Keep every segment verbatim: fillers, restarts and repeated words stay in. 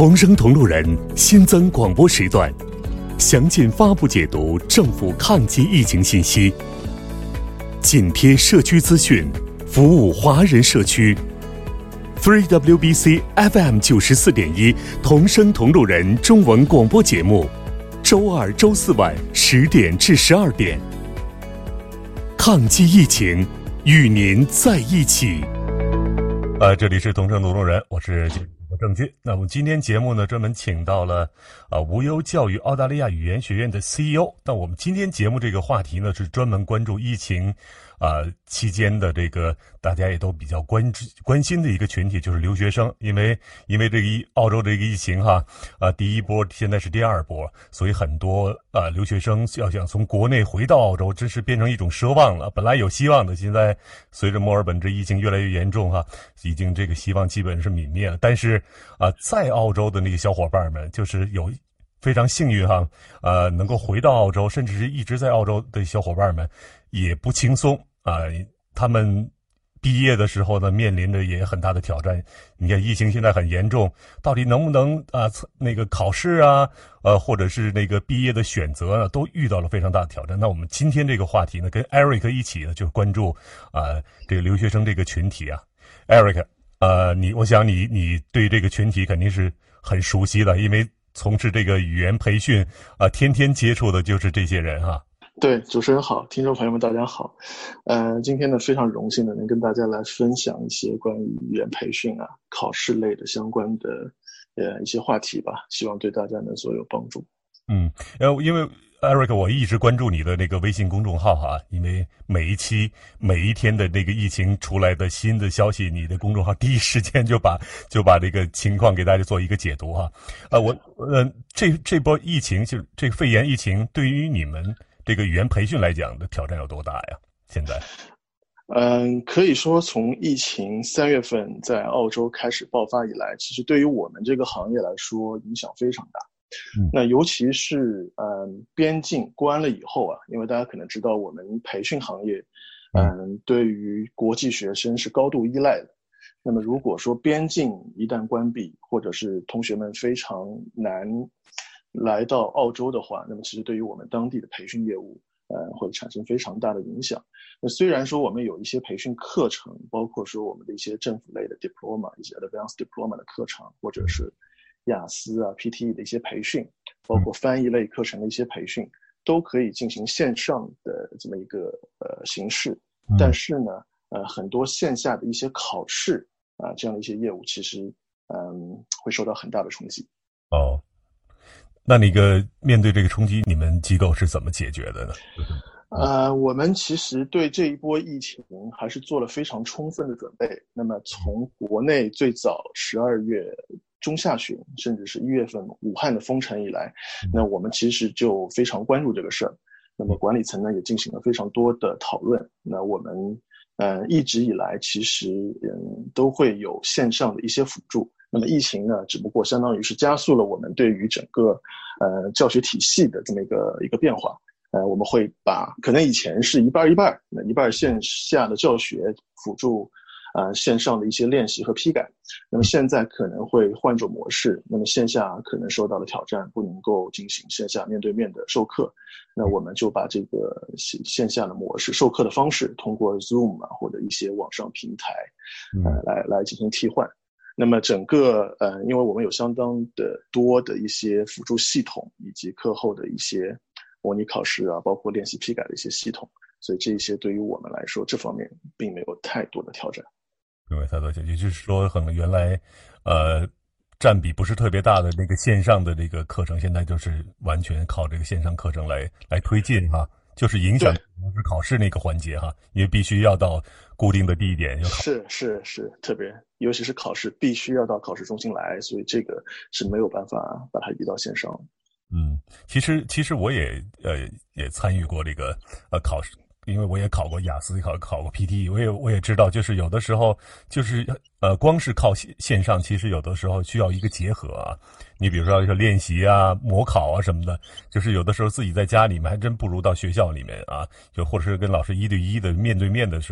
同声同路人新增广播时段，详尽发布解读政府抗击疫情信息，紧贴社区资讯，服务华人社区。三 W B C F M 九十四点一同声同路人中文广播节目，周二、周四晚十点至十二点，抗击疫情，与您在一起。 呃，这里是同声同路人，我是郑军。那我们今天节目呢，专门请到了啊、呃、无忧教育澳大利亚语言学院的 C E O。那我们今天节目这个话题呢，是专门关注疫情啊、呃、期间的这个大家也都比较关关心的一个群体，就是留学生。因为因为这个一澳洲这个疫情哈啊、呃、第一波现在是第二波，所以很多啊、呃、留学生要想从国内回到澳洲，真是变成一种奢望了。本来有希望的，现在随着墨尔本这疫情越来越严重哈，已经这个希望基本是泯灭了。但是啊、呃，在澳洲的那个小伙伴们，就是有非常幸运哈，呃，能够回到澳洲，甚至是一直在澳洲的小伙伴们，也不轻松啊、呃。他们毕业的时候呢，面临着也很大的挑战。你看，疫情现在很严重，到底能不能啊、呃、那个考试啊，呃，或者是那个毕业的选择呢，都遇到了非常大的挑战。那我们今天这个话题呢，跟 Eric 一起呢，就关注啊、呃、这个留学生这个群体啊 ，Eric。呃，你我想你你对这个群体肯定是很熟悉的，因为从事这个语言培训啊、呃，天天接触的就是这些人哈。 对，主持人好，听众朋友们大家好。呃，今天呢非常荣幸的能跟大家来分享一些关于语言培训啊、考试类的相关的呃一些话题吧，希望对大家呢所有帮助。 嗯，呃，因为 Eric， 我一直关注你的那个微信公众号哈，因为每一期每一天的那个疫情出来的新的消息，你的公众号第一时间就把就把这个情况给大家做一个解读哈。呃，我呃这这波疫情就是这个肺炎疫情，对于你们这个语言培训来讲的挑战有多大呀？现在？ 嗯，可以说从疫情三月份在澳洲开始爆发以来，其实对于我们这个行业来说影响非常大。 嗯、 那尤其是嗯边境关了以后啊，因为大家可能知道我们培训行业嗯对于国际学生是高度依赖的。那么如果说边境一旦关闭，或者是同学们非常难来到澳洲的话，那么其实对于我们当地的培训业务呃会产生非常大的影响。那虽然说我们有一些培训课程，包括说我们的一些政府类的 diploma 以及 advanced diploma 的课程，或者是雅思啊 P T E 的一些培训，包括翻译类课程的一些培训，都可以进行线上的这么一个呃形式。但是呢呃很多线下的一些考试啊、呃、这样的一些业务其实嗯会受到很大的冲击。 哦，那那个面对这个冲击，你们机构是怎么解决的呢？ 呃，我们其实对这一波疫情还是做了非常充分的准备。那么从国内最早十二月中下旬，甚至是一月份武汉的封城以来，那我们其实就非常关注这个事儿。那么管理层呢也进行了非常多的讨论。那我们呃一直以来其实嗯都会有线上的一些辅助。那么疫情呢，只不过相当于是加速了我们对于整个呃教学体系的这么一个一个变化。呃，我们会把可能以前是一半一半，那一半线下的教学辅助，呃，线上的一些练习和批改。那么现在可能会换种模式，那么线下可能受到了挑战，不能够进行线下面对面的授课，那我们就把这个线下的模式授课的方式，通过 Zoom 啊或者一些网上平台，呃，来来进行替换。那么整个呃，因为我们有相当的多的一些辅助系统，以及课后的一些模拟考试啊，包括练习批改的一些系统，所以这一些对于我们来说，这方面并没有太多的挑战。 没有太多挑战，也就是说，可能原来呃占比不是特别大的那个线上的这个课程，现在就是完全靠这个线上课程来来推进哈，就是影响是考试那个环节哈，因为必须要到固定的地点要考。 是是是，特别尤其是考试必须要到考试中心来，所以这个是没有办法把它移到线上。 嗯，其实其实我也呃也参与过这个呃考试，因为我也考过雅思，考考过 P T E， 我也我也知道，就是有的时候就是呃光是靠线上，其实有的时候需要一个结合啊。你比如说要练习啊、模考啊什么的，就是有的时候自己在家里面还真不如到学校里面啊，就或者是跟老师一对一的面对面的时候，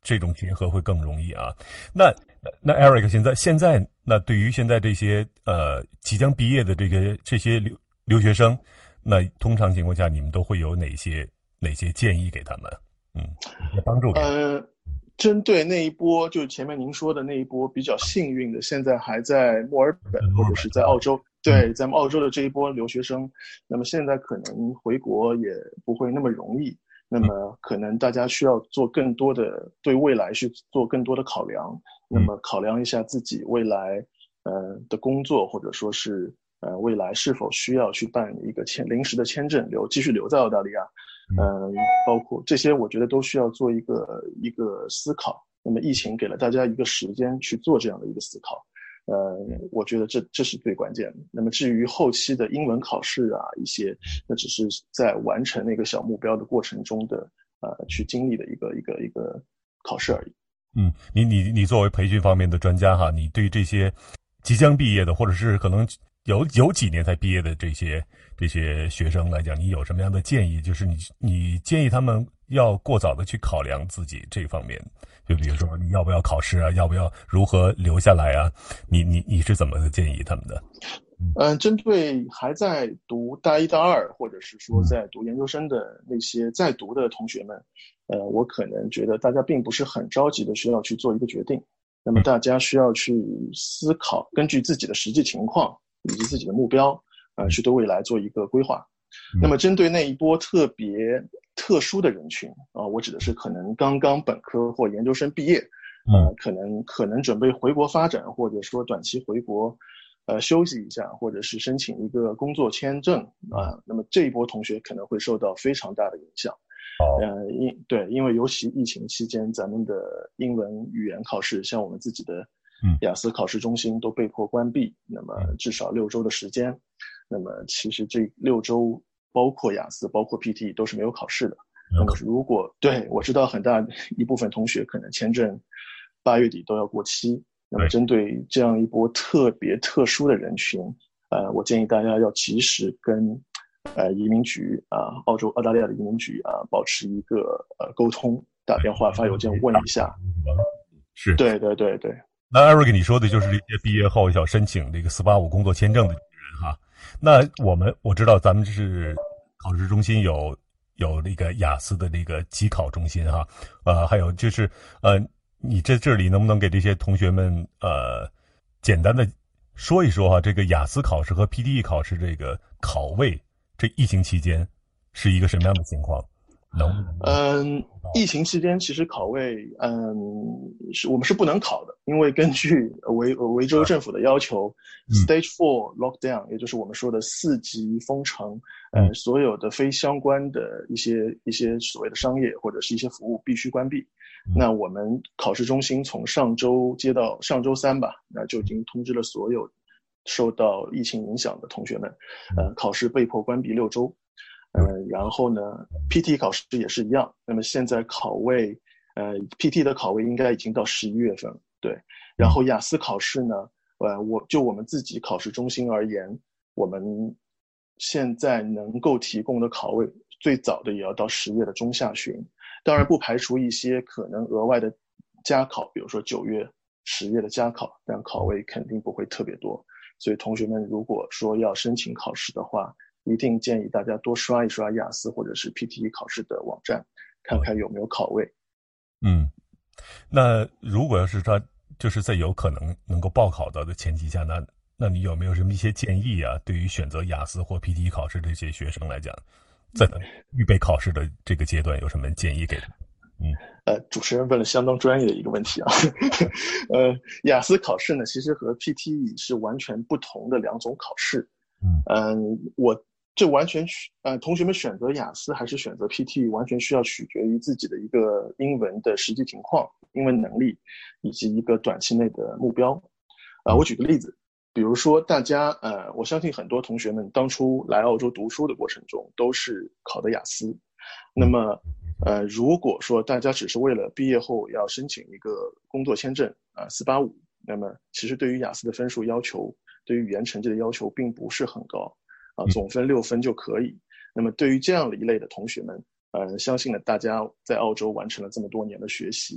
这种结合会更容易啊。那那 Eric 现在现在那对于现在这些呃即将毕业的这个这些留留学生，那通常情况下你们都会有哪些哪些建议给他们？嗯，帮助给他们。 呃，针对那一波，就前面您说的那一波比较幸运的，现在还在墨尔本或者是在澳洲，对，在澳洲的这一波留学生，那么现在可能回国也不会那么容易。那么可能大家需要做更多的对未来去做更多的考量，那么考量一下自己未来呃的工作，或者说是呃未来是否需要去办一个签临时的签证留继续留在澳大利亚，嗯、呃，包括这些我觉得都需要做一个一个思考。那么疫情给了大家一个时间去做这样的一个思考。呃，我觉得这这是最关键的。那么至于后期的英文考试啊，一些那只是在完成那个小目标的过程中的呃去经历的一个一个一个考试而已。 嗯，你你你作为培训方面的专家哈，你对这些即将毕业的，或者是可能有有几年才毕业的这些这些学生来讲，你有什么样的建议？就是你你建议他们要过早的去考量自己这方面。就比如说你要不要考试啊，要不要如何留下来啊，你你你是怎么建议他们的？ 嗯，针对还在读大一大二或者是说在读研究生的那些在读的同学们，呃，我可能觉得大家并不是很着急的需要去做一个决定。那么大家需要去思考，根据自己的实际情况以及自己的目标，呃，去对未来做一个规划。那么针对那一波特别特殊的人群啊、呃，我指的是可能刚刚本科或研究生毕业，呃，可能可能准备回国发展，或者说短期回国，呃，休息一下，或者是申请一个工作签证啊、呃，那么这一波同学可能会受到非常大的影响。呃，因对，因为尤其疫情期间，咱们的英文语言考试，像我们自己的雅思考试中心都被迫关闭，那么至少六周的时间。那么其实这六周包括雅思包括 P T E 都是没有考试的。那么如果对我知道很大一部分同学可能签证八月底都要过期，那么针对这样一波特别特殊的人群，呃，我建议大家要及时跟呃移民局啊、呃，澳洲澳大利亚的移民局啊、呃，保持一个呃沟通，打电话发邮件问一下。 是， 对对对对。 那 Eric 你说的就是这些毕业后要申请这个四八五工作签证的人哈。那我们我知道咱们是考试中心有有那个雅思的那个机考中心哈，呃，还有就是呃，你在这里能不能给这些同学们呃简单的说一说哈，这个雅思考试和 P T E 考试这个考位，这疫情期间是一个什么样的情况？能嗯，疫情期间其实考位，嗯，是我们是不能考的，因为根据维维州政府的要求、嗯、，Stage Four Lockdown， 也就是我们说的四级封城，呃、嗯，所有的非相关的一些一些所谓的商业或者是一些服务必须关闭。嗯、那我们考试中心从上周接到上周三吧，那就已经通知了所有受到疫情影响的同学们，呃，考试被迫关闭六周。呃，然后呢 ，P T 考试也是一样。那么现在考位，呃 ，P T 的考位应该已经到十一月份，对。然后雅思考试呢，呃，我就我们自己考试中心而言，我们现在能够提供的考位，最早的也要到十月的中下旬。当然不排除一些可能额外的加考，比如说九月、十月的加考，但考位肯定不会特别多。所以同学们如果说要申请考试的话，一定建议大家多刷一刷雅思或者是 P T E 考试的网站，看看有没有考位。 嗯，那如果要是他就是在有可能能够报考到的前提下，那那你有没有什么一些建议啊？对于选择雅思或 P T E 考试这些学生来讲，在预备考试的这个阶段有什么建议给他？嗯， 呃，主持人问了相当专业的一个问题啊。呃，雅思考试呢，其实和 P T E 是完全不同的两种考试。嗯、呃，我。这完全呃，同学们选择雅思还是选择 P T E， 完全需要取决于自己的一个英文的实际情况、英文能力以及一个短期内的目标。啊、呃，我举个例子，比如说大家呃，我相信很多同学们当初来澳洲读书的过程中都是考的雅思。那么呃，如果说大家只是为了毕业后要申请一个工作签证啊四八五，那么其实对于雅思的分数要求，对于语言成绩的要求并不是很高。啊，总分六分就可以。那么对于这样的一类的同学们，呃，相信呢，大家在澳洲完成了这么多年的学习，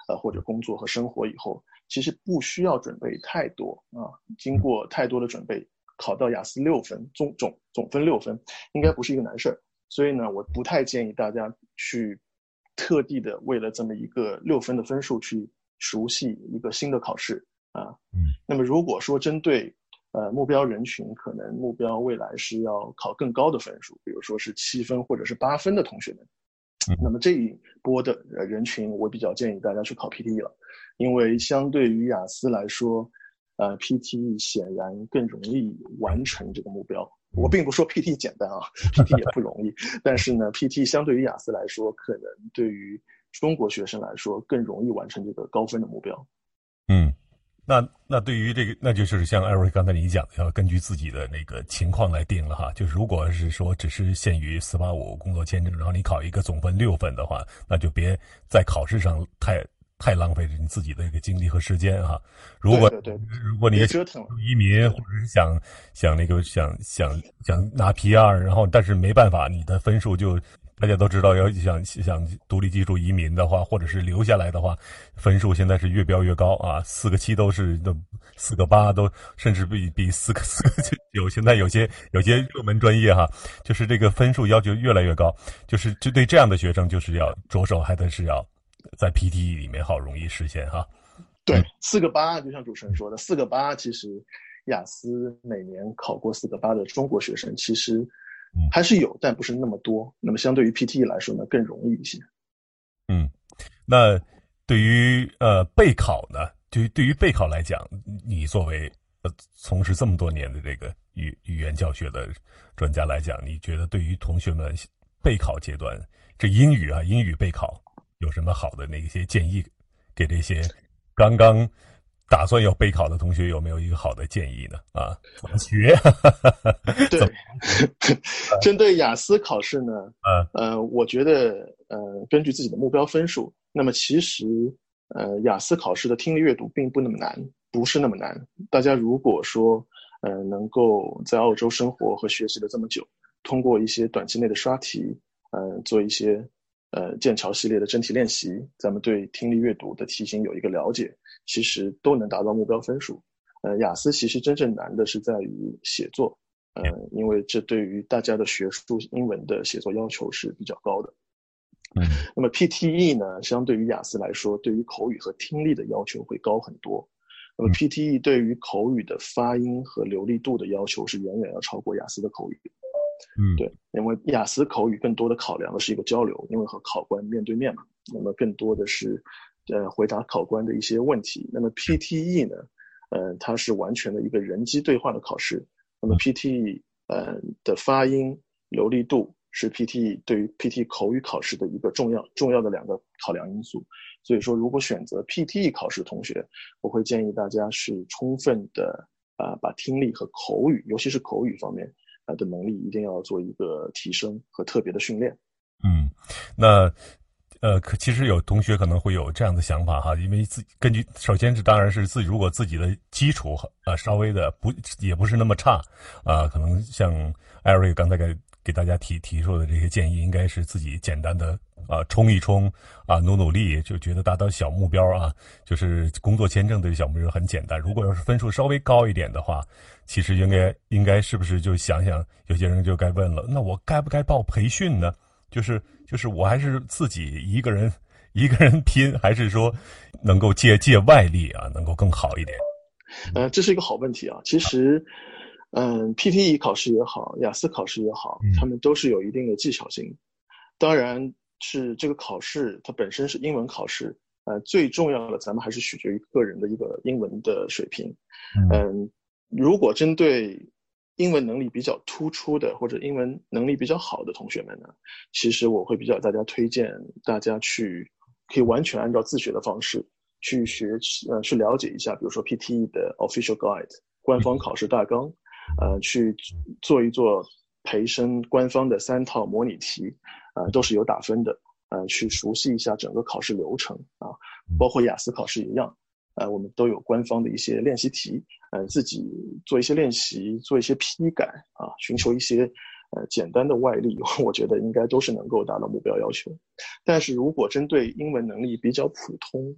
呃或者工作和生活以后，其实不需要准备太多啊。经过太多的准备，考到雅思六分，总总总分六分，应该不是一个难事儿。所以呢，我不太建议大家去特地的为了这么一个六分的分数去熟悉一个新的考试啊。 嗯， 那么如果说针对呃目标人群，可能目标未来是要考更高的分数，比如说是七分或者是八分的同学们，那么这一波的人群，我比较建议大家去考 P T E 了，因为相对于雅思来说，呃 P T E 显然更容易完成这个目标。我并不说 P T E 简单啊，P T E 也不容易，但是呢 ，P T E 相对于雅思来说，可能对于中国学生来说更容易完成这个高分的目标。 嗯。那那对于这个，那就是像艾瑞刚才你讲的，要根据自己的那个情况来定了哈。就是如果是说只是限于四八五工作签证，然后你考一个总分六分的话，那就别在考试上太太浪费你自己的一个精力和时间哈。如果对对对， 如果你折腾移民，或者是想想那个想想想拿 P R， 然后但是没办法，你的分数就。大家都知道，要想想独立技术移民的话，或者是留下来的话，分数现在是越标越高啊，四个七都是都四个八都，甚至比比四个四个九，现在有些有些热门专业哈，就是这个分数要求越来越高，就是针对这样的学生，就是要着手还得是要在 P T E 里面好容易实现哈。 对，四个八，就像主持人说的，四个八，其实雅思每年考过四个八的中国学生，其实。还是有，但不是那么多。那么相对于 P T E 来说呢，更容易一些。 嗯，那对于呃备考呢，对于对于备考来讲，你作为呃从事这么多年的这个语语言教学的专家来讲，你觉得对于同学们备考阶段，这英语啊英语备考有什么好的那些建议给这些刚刚打算要备考的同学有没有一个好的建议呢？啊，怎么学？ 对，针对雅思考试呢， 呃呃，我觉得呃，根据自己的目标分数，那么其实呃，雅思考试的听力阅读并不那么难，不是那么难。大家如果说呃能够在澳洲生活和学习了这么久，通过一些短期内的刷题，呃，做一些呃剑桥系列的真题练习，咱们对听力阅读的题型有一个了解。其实都能达到目标分数。呃，雅思其实真正难的是在于写作，呃，因为这对于大家的学术英文的写作要求是比较高的。 嗯， 那么 P T E 呢，相对于雅思来说，对于口语和听力的要求会高很多。那么 P T E 对于口语的发音和流利度的要求是远远要超过雅思的口语。 嗯， 对，因为雅思口语更多的考量的是一个交流，因为和考官面对面嘛，那么更多的是。呃，回答考官的一些问题。那么 P T E 呢，呃，它是完全的一个人机对话的考试。那么 P T E 呃的发音流利度是 P T E 对于 P T E 口语考试的一个重要重要的两个考量因素。所以说，如果选择 P T E 考试的同学，我会建议大家是充分的啊、呃，把听力和口语，尤其是口语方面啊、呃、的能力，一定要做一个提升和特别的训练。 嗯，那。呃，可其实有同学可能会有这样的想法哈，因为自根据首先是当然是自己如果自己的基础呃稍微的不也不是那么差啊、呃，可能像艾瑞刚才给给大家提提出的这些建议，应该是自己简单的啊、呃、冲一冲啊、呃、努努力，就觉得达到小目标啊，就是工作签证的小目标很简单。如果要是分数稍微高一点的话，其实应该应该是不是就想想，有些人就该问了，那我该不该报培训呢？就是就是我还是自己一个人一个人拼，还是说能够借借外力啊，能够更好一点？ 呃，这是一个好问题啊。其实，嗯 ，P T E 考试也好，雅思考试也好，他们都是有一定的技巧性。当然是这个考试它本身是英文考试，呃，最重要的咱们还是取决于个人的一个英文的水平。嗯，如果针对英文能力比较突出的或者英文能力比较好的同学们呢，其实我会比较大家推荐大家去可以完全按照自学的方式去学呃去了解一下，比如说 P T E 的 Official Guide 官方考试大纲，呃去做一做培生官方的三套模拟题，呃都是有打分的，呃去熟悉一下整个考试流程啊，包括雅思考试一样。呃，我们都有官方的一些练习题，呃，自己做一些练习，做一些批改啊，寻求一些呃简单的外力，我觉得应该都是能够达到目标要求。但是如果针对英文能力比较普通，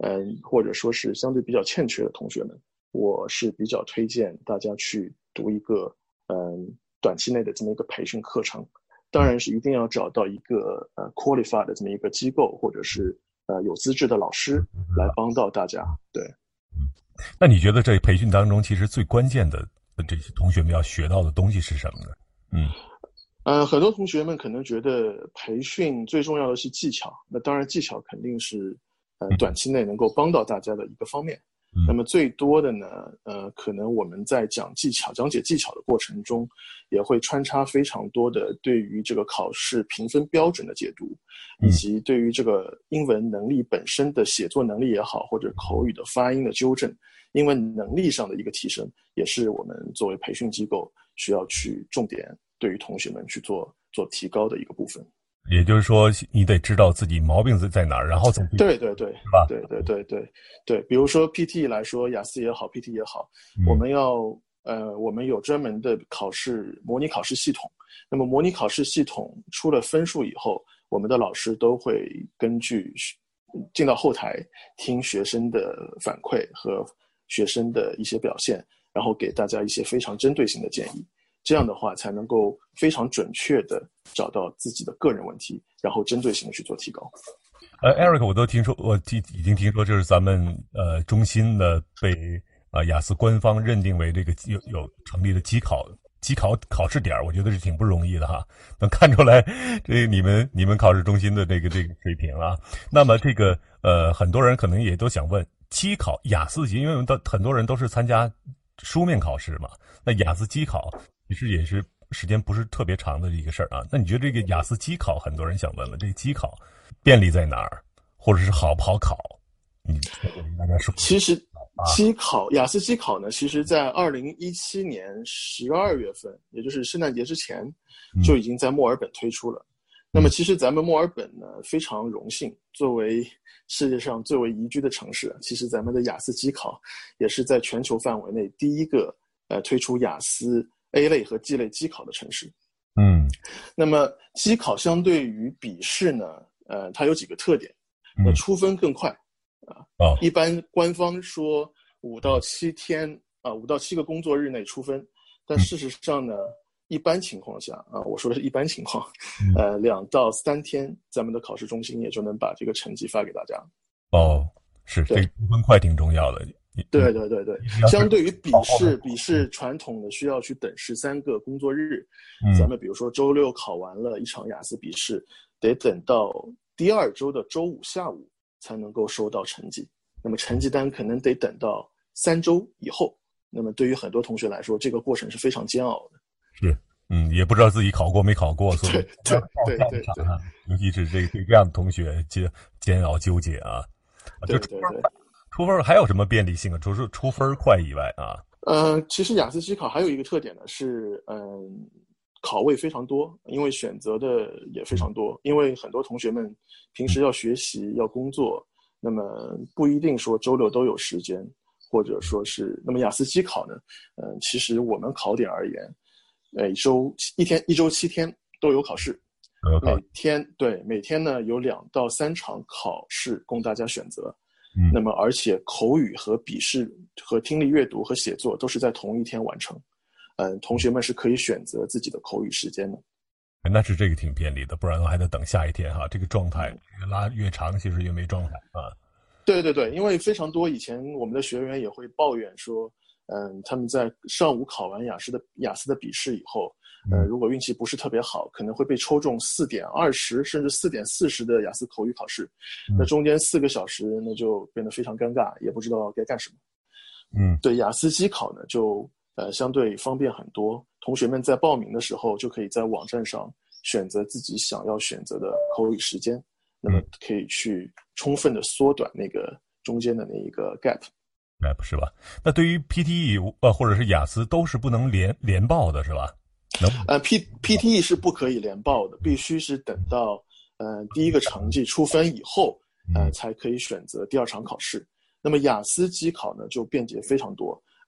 嗯，或者说是相对比较欠缺的同学们，我是比较推荐大家去读一个嗯短期内的这么一个培训课程。当然是一定要找到一个呃 qualified 的这么一个机构，或者是呃有资质的老师来帮到大家。对， 嗯，那你觉得这培训当中其实最关键的这些同学们要学到的东西是什么呢？嗯， 呃，很多同学们可能觉得培训最重要的是技巧，那当然技巧肯定是呃短期内能够帮到大家的一个方面。 嗯、 那么最多的呢，呃，可能我们在讲技巧、讲解技巧的过程中，也会穿插非常多的对于这个考试评分标准的解读，以及对于这个英文能力本身的写作能力也好，或者口语的发音的纠正，英文能力上的一个提升，也是我们作为培训机构需要去重点对于同学们去做做提高的一个部分。 也就是说，你得知道自己毛病在哪儿，然后怎么对对对， 是吧？ 对对对对对，比如说 P T 来说，雅思也好 ，P T 也好，嗯、我们要呃，我们有专门的考试模拟考试系统。那么模拟考试系统出了分数以后，我们的老师都会根据进到后台听学生的反馈和学生的一些表现，然后给大家一些非常针对性的建议。这样的话才能够非常准确的找到自己的个人问题，然后针对性的去做提高。 呃 ，Eric， 我都听说，我已经听说，就是咱们呃中心的被啊、呃、雅思官方认定为这个有有成立的机考机考考试点，我觉得是挺不容易的哈，能看出来这你们你们考试中心的这个这个水平啊。那么这个呃很多人可能也都想问，机考雅思级，因为都很多人都是参加书面考试嘛，那雅思机考其实也是时间不是特别长的一个事儿啊。那你觉得这个雅思机考，很多人想问了，这个机考便利在哪儿，或者是好不好考？你跟大家说。 其实机考雅思机考呢，其实在二零一七年十二月份，也就是圣诞节之前，就已经在墨尔本推出了。嗯、那么其实咱们墨尔本呢，非常荣幸，作为世界上最为宜居的城市，其实咱们的雅思机考也是在全球范围内第一个呃推出雅思 A 类和 G 类机考的城市。 嗯， 那么机考相对于笔试呢，呃，它有几个特点。那出分更快啊， 哦， 一般官方说五到七天啊，五到七个工作日内出分，但事实上呢，一般情况下啊，我说的是一般情况，呃，两到三天，咱们的考试中心也就能把这个成绩发给大家。 哦，是，这出分快挺重要的。 对对对对，相对于笔试，笔试传统的需要去等十三个工作日， 嗯、 咱们比如说周六考完了一场雅思笔试，得等到第二周的周五下午才能够收到成绩，那么成绩单可能得等到三周以后。那么对于很多同学来说，这个过程是非常煎熬的。 是，嗯，也不知道自己考过没考过，所以对对对对对， 尤其是这这样的同学煎煎熬纠结啊。 对对对， 出分还有什么便利性啊？除了出分快以外啊， 呃，其实雅思机考还有一个特点呢，是嗯。考位非常多，因为选择的也非常多。因为很多同学们平时要学习、要工作，那么不一定说周六都有时间，或者说是那么雅思机考呢，嗯、呃，其实我们考点而言，每周一天一周七天都有考试，每天对每天呢有两到三场考试供大家选择。嗯、那么而且口语和笔试和听力阅读和写作都是在同一天完成。嗯，同学们是可以选择自己的口语时间的。 那是这个挺便利的，不然还得等下一天哈。这个状态越拉越长，其实越没状态啊。 对对对，因为非常多以前我们的学员也会抱怨说，嗯，他们在上午考完雅思的雅思的笔试以后，呃，如果运气不是特别好，可能会被抽中四点二十甚至四点四十的雅思口语考试，嗯、那中间四个小时那就变得非常尴尬，也不知道该干什么。 嗯， 对雅思机考呢就。呃，相对方便很多，同学们在报名的时候就可以在网站上选择自己想要选择的口语时间，那么可以去充分的缩短那个中间的那一个 gap。gap 是吧？那对于 P T E 呃或者是雅思都是不能连连报的是吧？能呃 P PTE 是不可以连报的，必须是等到呃第一个成绩出分以后，呃才可以选择第二场考试。那么雅思机考呢就便捷非常多。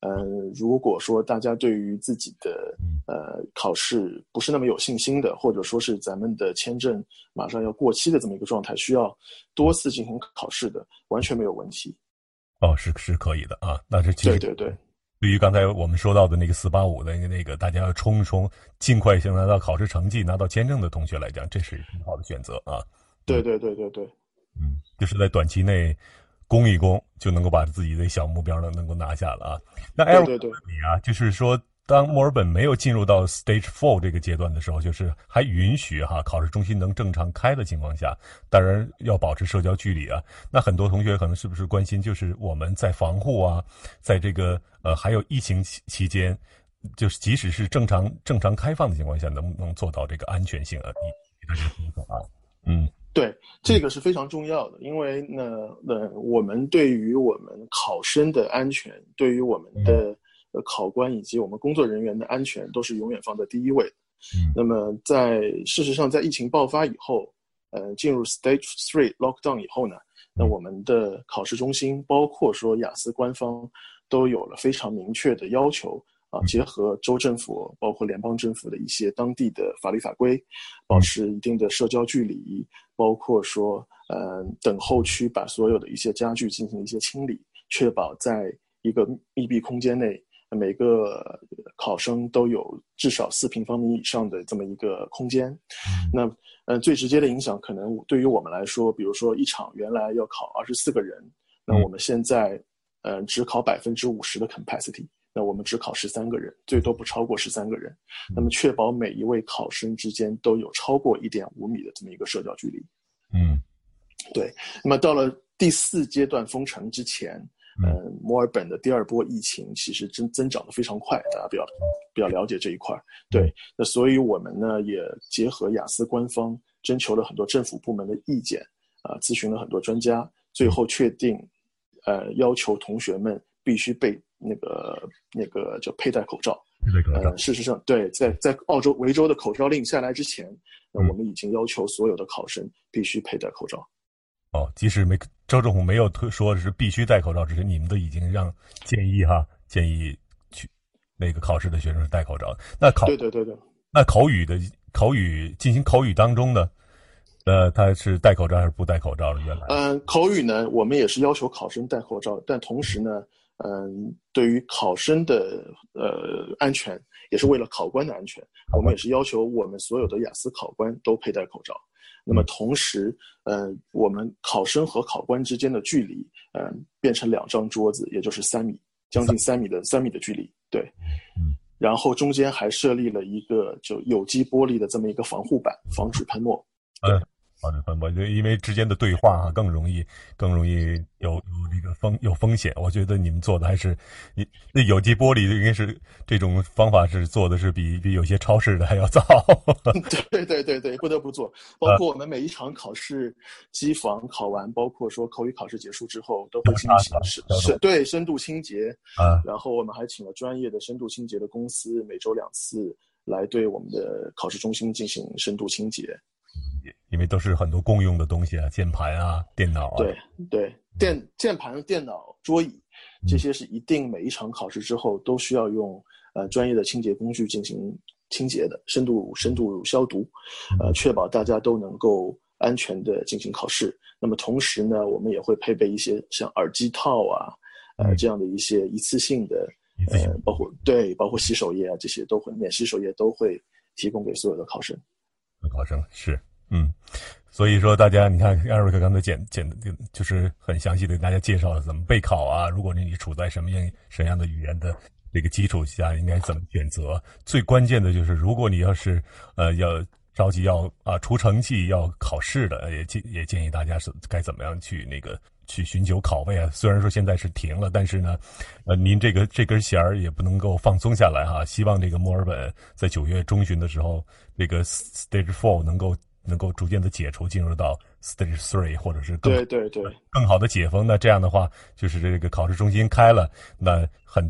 呃，如果说大家对于自己的呃考试不是那么有信心的，或者说是咱们的签证马上要过期的这么一个状态，需要多次进行考试的，完全没有问题。 哦，是是可以的啊。那这其实对对对， 对于刚才我们说到的那个四八五的那个大家要冲一冲，尽快先拿到考试成绩、拿到签证的同学来讲，这是很好的选择啊。 对对对对对， 嗯，就是在短期内攻一攻，就能够把自己的小目标呢能够拿下了啊。那艾尔对对对， 你啊，就是说，当墨尔本没有进入到 Stage Four 这个阶段的时候，就是还允许哈考试中心能正常开的情况下，当然要保持社交距离啊。那很多同学可能是不是关心，就是我们在防护啊，在这个呃还有疫情期期间，就是即使是正常正常开放的情况下，能不能做到这个安全性啊？你给大家说说啊，嗯。 对，这个是非常重要的，因为呢，呃，我们对于我们考生的安全，对于我们的呃考官以及我们工作人员的安全，都是永远放在第一位的。 嗯、 那么在事实上，在疫情爆发以后，呃，进入 Stage Three Lockdown 以后呢，那我们的考试中心，包括说雅思官方，都有了非常明确的要求。啊，结合州政府包括联邦政府的一些当地的法律法规，保持一定的社交距离，包括说，呃，等候区把所有的一些家具进行一些清理，确保在一个密闭空间内，每个考生都有至少四平方米以上的这么一个空间。那，呃，最直接的影响可能对于我们来说，比如说一场原来要考二十四个人，那我们现在，呃，只考百分之五十的 capacity。那我们只考十三个人，最多不超过十三个人。那么确保每一位考生之间都有超过 一点五米的这么一个社交距离。 嗯， 对。那么到了第四阶段封城之前，嗯、呃，墨尔本的第二波疫情其实增增长得非常快，大家比较比较了解这一块。对。那所以我们呢也结合雅思官方，征求了很多政府部门的意见，啊、呃，咨询了很多专家，最后确定，呃，要求同学们必须被。那个那个叫佩戴口罩， 佩戴口罩。 呃，事实上，对，在在澳洲维州的口罩令下来之前，那、嗯、我们已经要求所有的考生必须佩戴口罩。 哦，即使没州政府没有说是必须戴口罩之前，你们都已经让建议哈，建议去那个考试的学生是戴口罩。那考对对对对， 那口语的口语进行口语当中呢，呃，他是戴口罩还是不戴口罩的？原来， 嗯、呃，口语呢，我们也是要求考生戴口罩，但同时呢。嗯，对于考生的呃安全，也是为了考官的安全，我们也是要求我们所有的雅思考官都佩戴口罩。那么同时，呃，我们考生和考官之间的距离，嗯、呃，变成两张桌子，也就是三米，将近三米的三米的距离。对， 嗯， 然后中间还设立了一个就有机玻璃的这么一个防护板，防止喷墨。 嗯。防止喷墨，就因为之间的对话啊，更容易更容易有有这个风有风险。我觉得你们做的还是，你那有机玻璃应该是这种方法是做的是比比有些超市的还要早。 对对对对，不得不做。包括我们每一场考试机房考完，包括说口语考试结束之后，都会进行深深对深度清洁啊。 然后我们还请了专业的深度清洁的公司，每周两次来对我们的考试中心进行深度清洁。 因为都是很多共用的东西啊，键盘啊，电脑啊。 对对，电键盘、电脑、桌椅，这些是一定每一场考试之后都需要用呃专业的清洁工具进行清洁的，深度深度消毒，呃，确保大家都能够安全的进行考试。那么同时呢，我们也会配备一些像耳机套啊，呃，这样的一些一次性的，呃，包括对，包括洗手液啊，这些都会免洗手液都会提供给所有的考生。 考生是。嗯，所以说大家你看艾瑞克刚才简简就是很详细的给大家介绍了怎么备考啊，如果你处在什么样什么样的语言的这个基础下应该怎么选择，最关键的就是如果你要是呃要着急要啊出成绩要考试的，也建也建议大家是该怎么样去那个去寻求考位啊。虽然说现在是停了，但是呢呃您这个这根弦儿也不能够放松下来哈。希望这个墨尔本在九月中旬的时候这个 Stage Four 能够能够逐渐的解除，进入到 Stage Three 或者是更对对对更好的解封。那这样的话，就是这个考试中心开了，那很多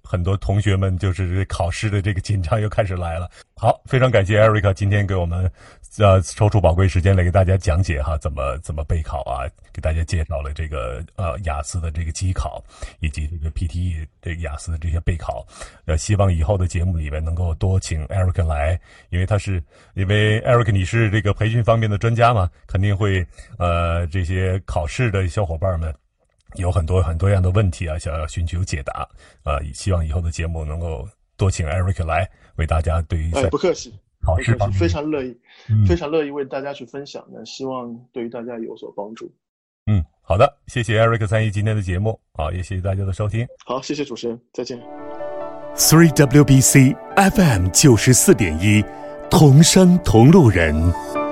很多同学们就是考试的这个紧张又开始来了。好，非常感谢 Eric 今天给我们呃抽出宝贵时间来给大家讲解哈，怎么怎么备考啊，给大家介绍了这个呃雅思的这个机考以及这个 P T E 这个雅思的这些备考。呃，希望以后的节目里面能够多请 Eric 来，因为他是因为 Eric 你是这个培训方面的专家嘛，肯定会呃这些考试的小伙伴们有很多很多样的问题啊，想要寻求解答啊、呃，希望以后的节目能够多请 Eric 来为大家对于哎不客气考试方面非常乐意、 嗯、 非常乐意为大家去分享呢，希望对于大家有所帮助。 嗯，好的，谢谢 Eric 参与今天的节目啊，也谢谢大家的收听。 好，谢谢主持人，再见。 三 W B C F M 九十四点一，同声同路人。